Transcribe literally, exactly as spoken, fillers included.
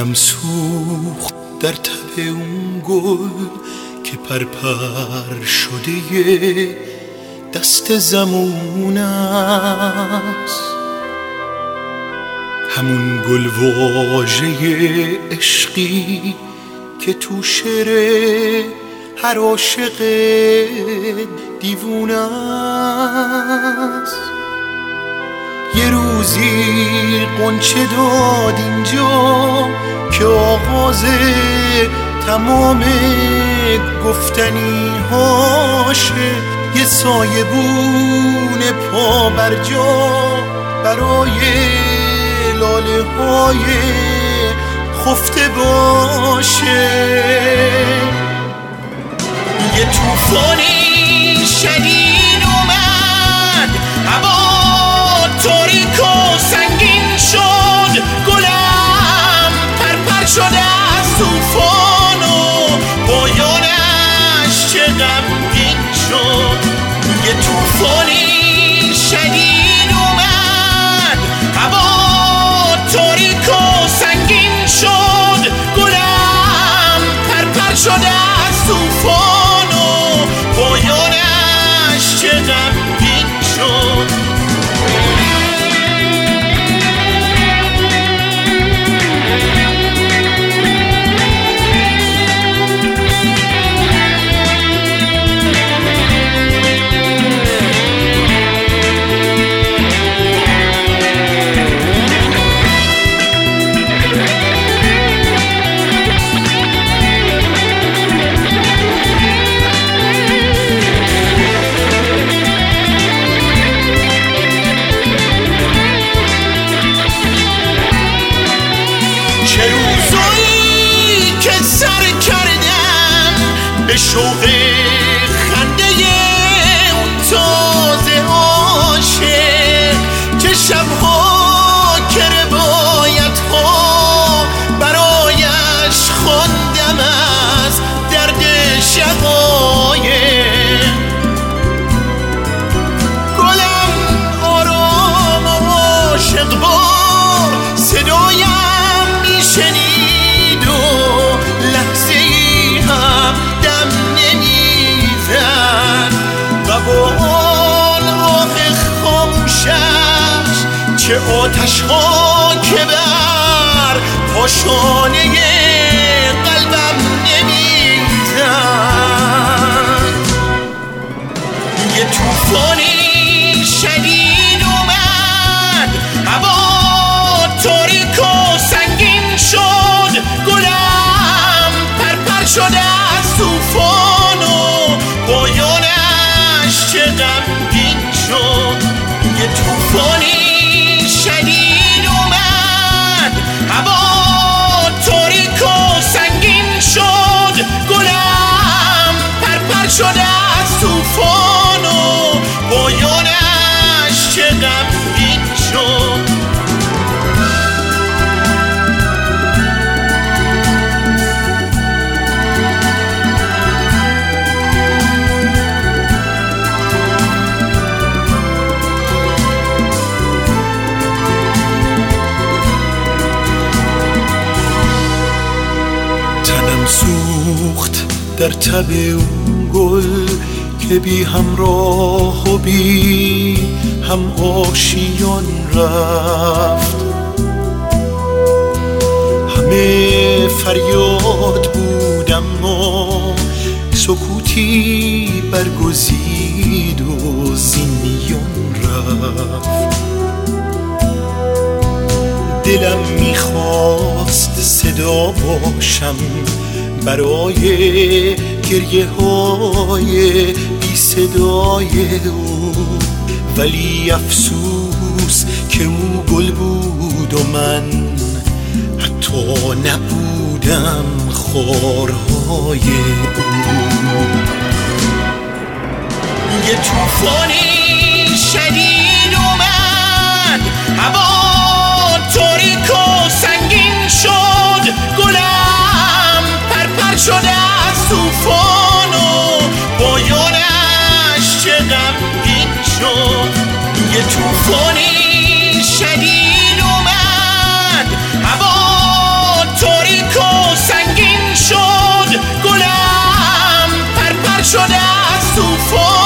تنم سوخت در تب اون گل که پرپر شده دست زمون است، همون گل واژه عشقی که تو شعر هر عاشق دیوونه است. یه روزی غنچه داد اینجا که آغاز تمام گفتنی هاشه، یه سایبون پا بر جا برای لاله های خفته باشه. یه طوفانی شدید اومد، هوا تاریک و سنگین شد، گلم پرپر شده از طوفان و پایانش چه غمگین شد. یه طوفانی شدید اومد، هوا تاریک و سنگین شد، گلم پرپر شده از طوفان و پایانش چه غمگین شد. چه روزایی که سر کردم به شوق خنده اون تازه عاشق، چه شبها که روایت ها برایش خواندم از درد شقایق. گلم آرام و عاشق بار صدایم شنید و لحظه ای هم دم نمیزد و با آن آه خاموشش چه آتش ها که بر پاشانه قلبم نمیزد. یه طوفانی شدید اومد، هوا تاریک و سنگین شد، گلم پرپر شده از طوفان و پایانش چه غمگین شد. یه طوفانی شدید اومد، هوا تاریک و سنگین شد، گلم پرپر شده از طوفان و پایانش چه غمگین شد. تنم سوخت در تب اون گل که بی همراه و بی هم آشیان رفت، همه فریاد بود اما سکوتی برگزید و زینیان رفت. دلم میخواست صدا باشم برای گریه های بی صدای او، ولی افسوس که او گل بود و من حتی نبودم خارهای او. یه طوفانی شدید اومد، هوا تاریک و سنگین شد، گلم پرپر شده از طوفان و پایانش چه غمگین شد. یه طوفانی شدید اومد، هوا تاریک شده از توفان